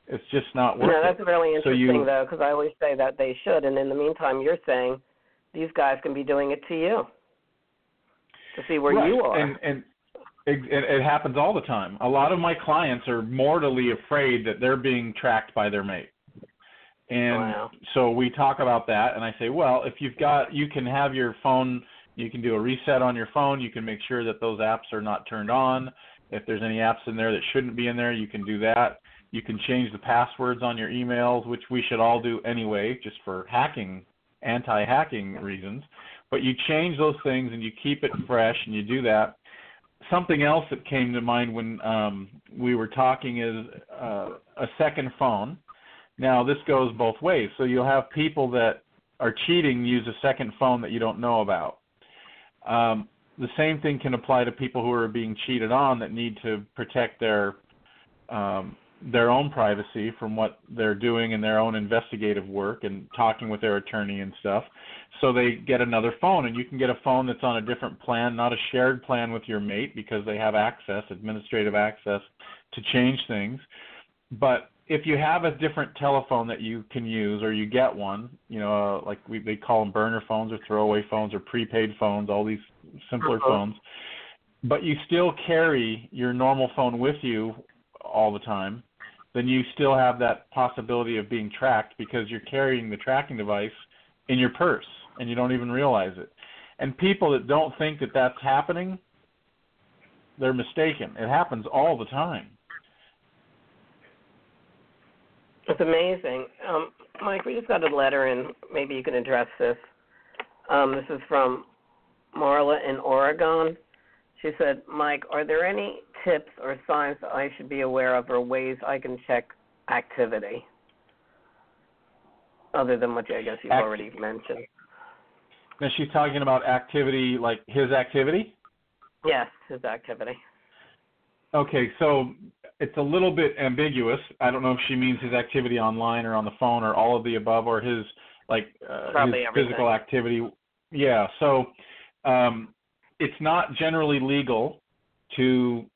It's just not worth No, it. that's really So interesting, you, though, because I always say that they should, and in the meantime, you're saying these guys can be doing it to you to see where right. you are. And, and it, it happens all the time. A lot of my clients are mortally afraid that they're being tracked by their mate. And wow. so we talk about that, and I say, well, if you've got, you can have your phone, you can do a reset on your phone. You can make sure that those apps are not turned on. If there's any apps in there that shouldn't be in there, you can do that. You can change the passwords on your emails, which we should all do anyway, just for hacking, anti-hacking reasons. But you change those things and you keep it fresh, and you do that. Something else that came to mind when um, we were talking is uh, a second phone. Now, this goes both ways. So you'll have people that are cheating use a second phone that you don't know about. Um, the same thing can apply to people who are being cheated on that need to protect their um, their own privacy from what they're doing in their own investigative work and talking with their attorney and stuff. So they get another phone, and you can get a phone that's on a different plan, not a shared plan with your mate, because they have access, administrative access to change things. But if you have a different telephone that you can use, or you get one, you know, uh, like we, they call them burner phones or throwaway phones or prepaid phones, all these simpler uh-huh. phones, but you still carry your normal phone with you all the time, then you still have that possibility of being tracked because you're carrying the tracking device in your purse and you don't even realize it. And people that don't think that that's happening, they're mistaken. It happens all the time. It's amazing. Um, Mike, we just got a letter in. Maybe you can address this. Um, this is from Marla in Oregon. She said, Mike, are there any tips or signs that I should be aware of or ways I can check activity other than what I guess you've Act- already mentioned? Now she's talking about activity, like his activity? Yes, his activity. Okay, so it's a little bit ambiguous. I don't know if she means his activity online or on the phone or all of the above, or his like uh, his everything. physical activity. Yeah, so um, it's not generally legal to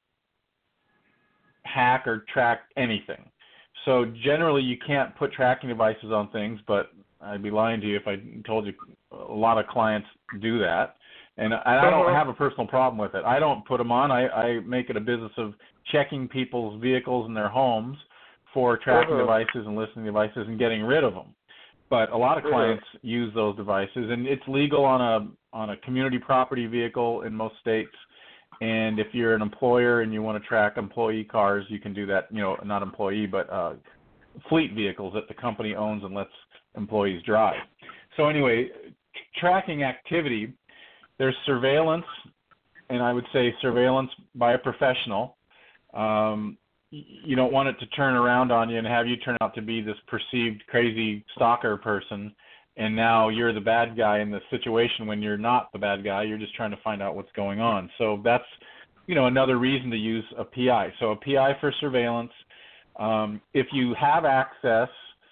hack or track anything. So generally you can't put tracking devices on things, but I'd be lying to you if I told you a lot of clients do that. And I, I don't have a personal problem with it. I don't put them on. I, I make it a business of checking people's vehicles and their homes for tracking uh-huh. devices and listening devices and getting rid of them. But a lot of clients uh-huh. use those devices, and it's legal on a on a community property vehicle in most states. And if you're an employer and you want to track employee cars, you can do that. You know, not employee, but uh, fleet vehicles that the company owns and lets employees drive. So anyway, tracking activity. There's surveillance, and I would say surveillance by a professional. Um, you don't want it to turn around on you and have you turn out to be this perceived crazy stalker person, and now you're the bad guy in the situation when you're not the bad guy. You're just trying to find out what's going on. So that's, you know, another reason to use a P I. So a P I for surveillance. Um, if you have access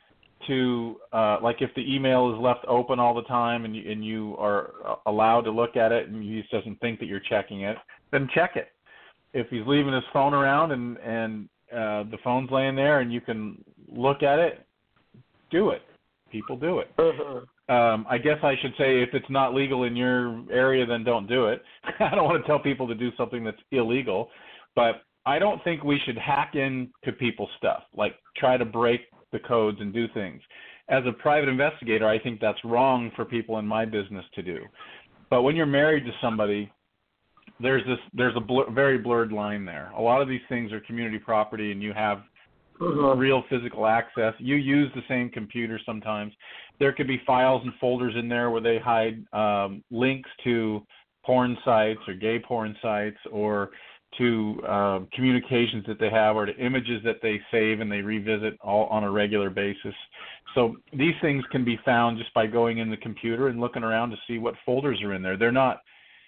to, uh, like if the email is left open all the time and you, and you are allowed to look at it and he just doesn't think that you're checking it, then check it. If he's leaving his phone around and, and uh, the phone's laying there and you can look at it, do it. People do it. Uh-huh. Um, I guess I should say if it's not legal in your area, then don't do it. I don't want to tell people to do something that's illegal, but I don't think we should hack into people's stuff, like try to break the codes and do things. As a private investigator, I think that's wrong for people in my business to do. But when you're married to somebody, there's this there's a blur, very blurred line there. A lot of these things are community property, and you have uh-huh. real physical access. You use the same computer sometimes. There could be files and folders in there where they hide um, links to porn sites or gay porn sites, or to uh, communications that they have, or to images that they save and they revisit all on a regular basis. So these things can be found just by going in the computer and looking around to see what folders are in there. They're not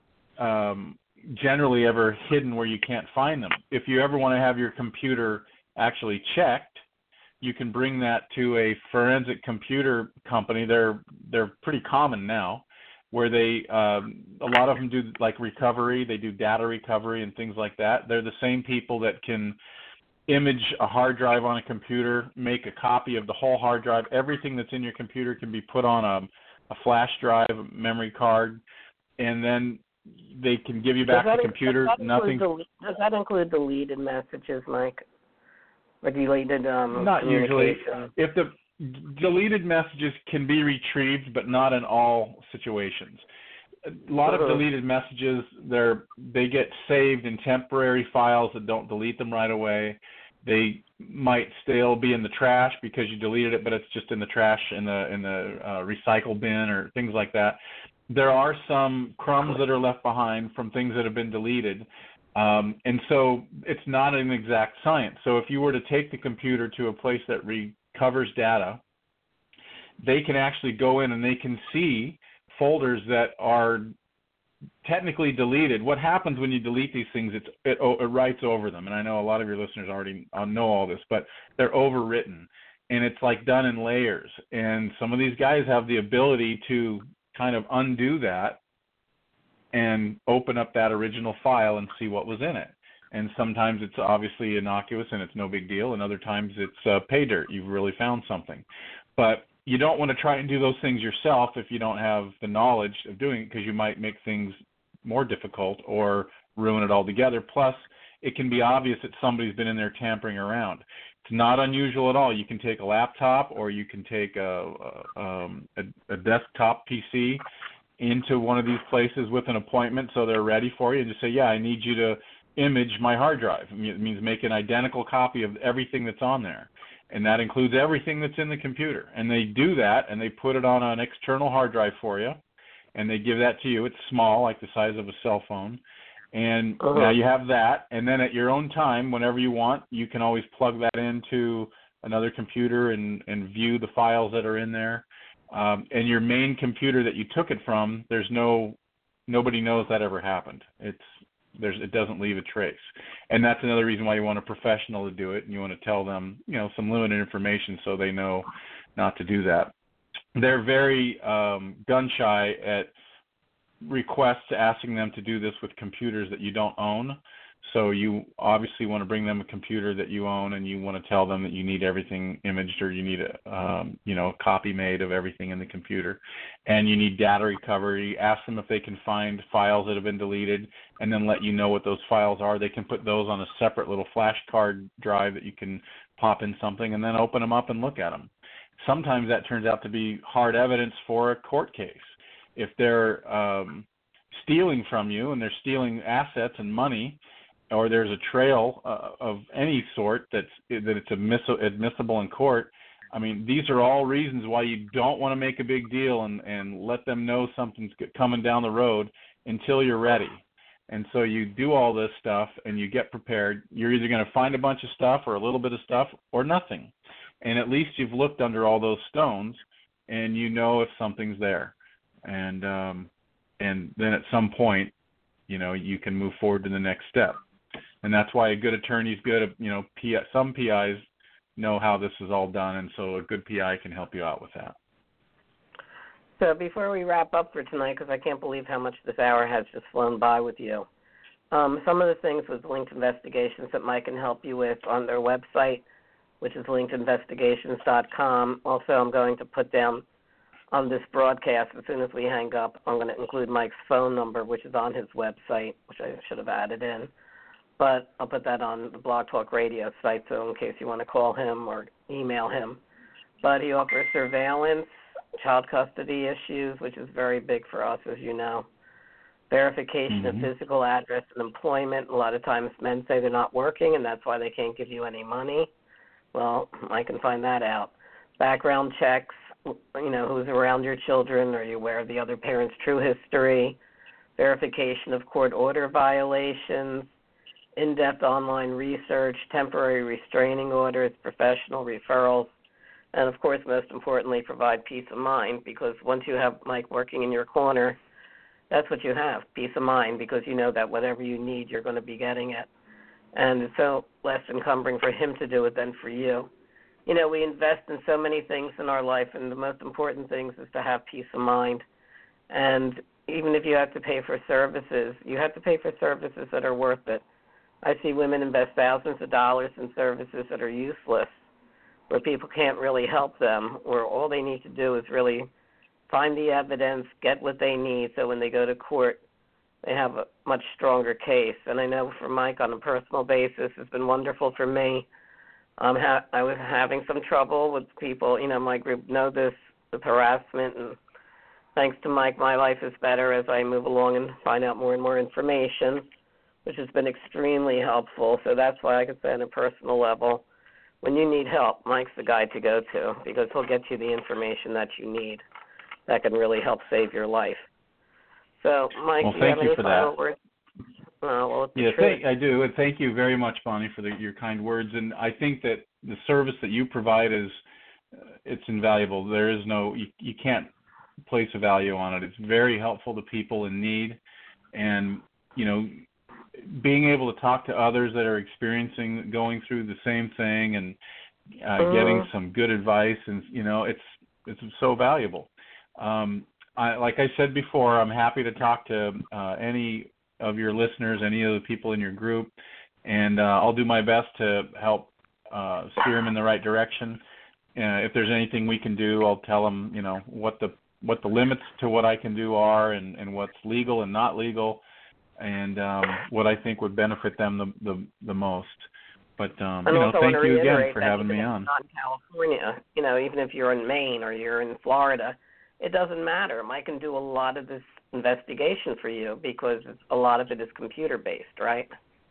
um, generally ever hidden where you can't find them. If you ever want to have your computer actually checked, you can bring that to a forensic computer company. They're they're pretty common now, where they, um, a lot of them do like recovery, they do data recovery and things like that. They're the same people that can image a hard drive on a computer, make a copy of the whole hard drive. Everything that's in your computer can be put on a, a flash drive, a memory card, and then they can give you back the computer. Does that, Nothing. Del- does that include deleted messages, Mike? Or deleted um, Not usually. communication? If the deleted messages can be retrieved, but not in all situations. A lot uh-huh. of deleted messages, they're they get saved in temporary files that don't delete them right away. They might still be in the trash because you deleted it, but it's just in the trash in the in the uh, recycle bin or things like that. There are some crumbs that are left behind from things that have been deleted. Um, and so it's not an exact science. So if you were to take the computer to a place that recovers data, they can actually go in and they can see folders that are technically deleted. What happens when you delete these things, it's, it, it writes over them. And I know a lot of your listeners already know all this, but they're overwritten. And it's like done in layers. And some of these guys have the ability to kind of undo that and open up that original file and see what was in it. And sometimes it's obviously innocuous and it's no big deal, and other times it's uh, pay dirt. You've really found something. But you don't want to try and do those things yourself if you don't have the knowledge of doing it, because you might make things more difficult or ruin it altogether. Plus, it can be obvious that somebody's been in there tampering around. It's not unusual at all. You can take a laptop or you can take a, a, um, a, a desktop P C into one of these places with an appointment so they're ready for you and just say, yeah, I need you to image my hard drive. I mean, it means make an identical copy of everything that's on there. And that includes everything that's in the computer. And they do that, and they put it on an external hard drive for you, and they give that to you. It's small, like the size of a cell phone. And uh-huh. now you have that. And then at your own time, whenever you want, you can always plug that into another computer and, and view the files that are in there. Um, and your main computer that you took it from, there's no, nobody knows that ever happened. It's there's it doesn't leave a trace, and that's another reason why you want a professional to do it, and you want to tell them, you know, some limited information so they know not to do that. They're very um, gun shy at requests asking them to do this with computers that you don't own. So you obviously want to bring them a computer that you own, and you want to tell them that you need everything imaged, or you need a um, you know a copy made of everything in the computer, and you need data recovery. Ask them if they can find files that have been deleted, and then let you know what those files are. They can put those on a separate little flash card drive that you can pop in something, and then open them up and look at them. Sometimes that turns out to be hard evidence for a court case. If they're um, stealing from you and they're stealing assets and money, or there's a trail uh, of any sort that's that it's admiss- admissible in court, I mean, these are all reasons why you don't want to make a big deal and, and let them know something's coming down the road until you're ready. And so you do all this stuff and you get prepared. You're either going to find a bunch of stuff or a little bit of stuff or nothing. And at least you've looked under all those stones and you know if something's there. And um, and then at some point, you know, you can move forward to the next step. And that's why a good attorney is good. You know, P- some P Is know how this is all done, and so a good P I can help you out with that. So before we wrap up for tonight, because I can't believe how much this hour has just flown by with you, um, some of the things with Linked Investigations that Mike can help you with on their website, which is linked investigations dot com. Also, I'm going to put down on this broadcast, as soon as we hang up, I'm going to include Mike's phone number, which is on his website, which I should have added in. But I'll put that on the Blog Talk Radio site, so in case you want to call him or email him. But he offers surveillance, child custody issues, which is very big for us, as you know, verification mm-hmm. of physical address and employment. A lot of times men say they're not working, and that's why they can't give you any money. Well, I can find that out. Background checks, you know, who's around your children, are you aware of the other parent's true history, verification of court order violations, in-depth online research, temporary restraining orders, professional referrals, and, of course, most importantly, provide peace of mind, because once you have Mike working in your corner, that's what you have, peace of mind, because you know that whatever you need, you're going to be getting it. And it's so less encumbering for him to do it than for you. You know, we invest in so many things in our life, and the most important things is to have peace of mind. And even if you have to pay for services, you have to pay for services that are worth it. I see women invest thousands of dollars in services that are useless, where people can't really help them, where all they need to do is really find the evidence, get what they need, so when they go to court, they have a much stronger case. And I know for Mike, on a personal basis, it's been wonderful for me. Um, ha- I was having some trouble with people, you know, my group know this, with harassment, and thanks to Mike, my life is better as I move along and find out more and more information, which has been extremely helpful. So that's why I could say on a personal level, when you need help, Mike's the guy to go to, because he'll get you the information that you need that can really help save your life. So, Mike, well, do you have thank you any for final that. words? Uh, well, it's the Yeah, truth. thank, I do, and thank you very much, Bonnie, for the, your kind words. And I think that the service that you provide is uh, it's invaluable. There is no, you, you can't place a value on it. It's very helpful to people in need, and you know, being able to talk to others that are experiencing, going through the same thing, and uh, Mm-hmm. getting some good advice, and you know, it's it's so valuable. Um, I, like I said before, I'm happy to talk to uh, any of your listeners, any of the people in your group, and uh, I'll do my best to help uh, steer them in the right direction. Uh, if there's anything we can do, I'll tell them, you know, what the what the limits to what I can do are, and, and what's legal and not legal, and um, what I think would benefit them the the, the most. But um, And you know, also thank want to you again reiterate for that having even me if on. it's not in California, you know, even if you're in Maine or you're in Florida, it doesn't matter. Mike can do a lot of this investigation for you because it's, a lot of it is computer-based, right?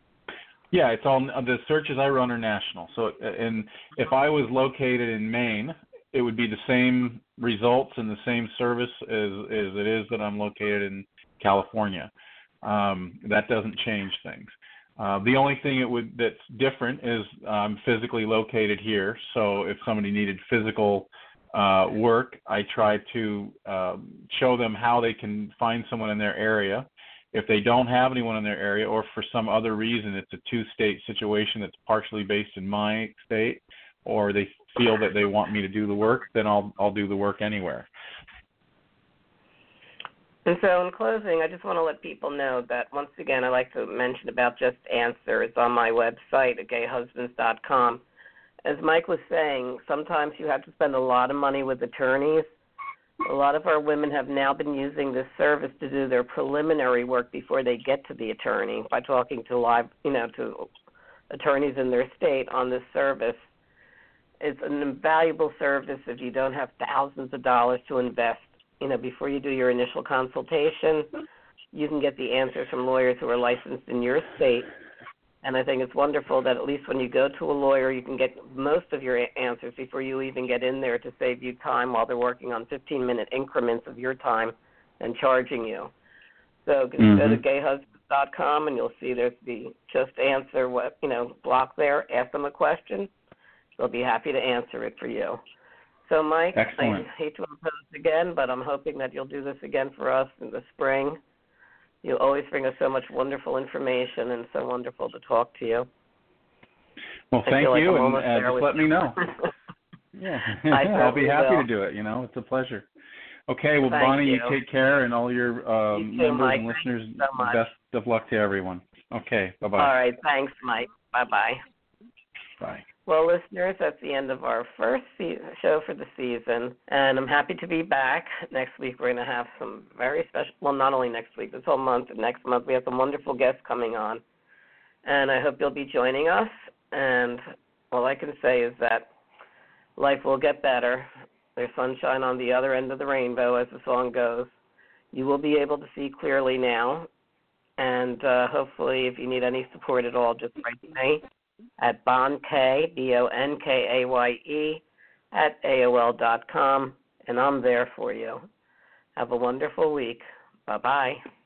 Yeah, it's all the searches I run are national. So, and if I was located in Maine, it would be the same results and the same service as as it is that I'm located in California. Um, that doesn't change things. Uh, the only thing it would that's different is I'm physically located here. So if somebody needed physical uh, work, I try to uh, show them how they can find someone in their area. If they don't have anyone in their area, or for some other reason it's a two-state situation that's partially based in my state, or they feel that they want me to do the work, then I'll I'll do the work anywhere. And so in closing, I just want to let people know that, once again, I like to mention about Just Answer. It's on my website at gay husbands dot com. As Mike was saying, sometimes you have to spend a lot of money with attorneys. A lot of our women have now been using this service to do their preliminary work before they get to the attorney by talking to live, you know, to attorneys in their state on this service. It's an invaluable service if you don't have thousands of dollars to invest. You know, before you do your initial consultation, you can get the answers from lawyers who are licensed in your state. And I think it's wonderful that at least when you go to a lawyer, you can get most of your answers before you even get in there, to save you time while they're working on fifteen-minute increments of your time and charging you. So just mm-hmm. go to gay husbands dot com and you'll see there's the Just Answer, what you know, block there. Ask them a question. They'll be happy to answer it for you. So, Mike, Excellent. I hate to impose again, but I'm hoping that you'll do this again for us in the spring. You always bring us so much wonderful information, and so wonderful to talk to you. Well, I thank like you, I'm and uh, just let you. me know. Yeah, I'll be happy will. to do it. You know, it's a pleasure. Okay, well, thank Bonnie, you. you take care, and all your um, you too, members Mike. and listeners, so much. best of luck to everyone. Okay, bye-bye. All right, thanks, Mike. Bye-bye. Bye. Well, listeners, that's the end of our first se- show for the season, and I'm happy to be back. Next week we're going to have some very special, well, not only next week, this whole month, and next month we have some wonderful guests coming on, and I hope you'll be joining us, and all I can say is that life will get better. There's sunshine on the other end of the rainbow, as the song goes. You will be able to see clearly now, and uh, hopefully if you need any support at all, just write to me at Bonkay, B O N K A Y E, at A O L dot com, and I'm there for you. Have a wonderful week. Bye-bye.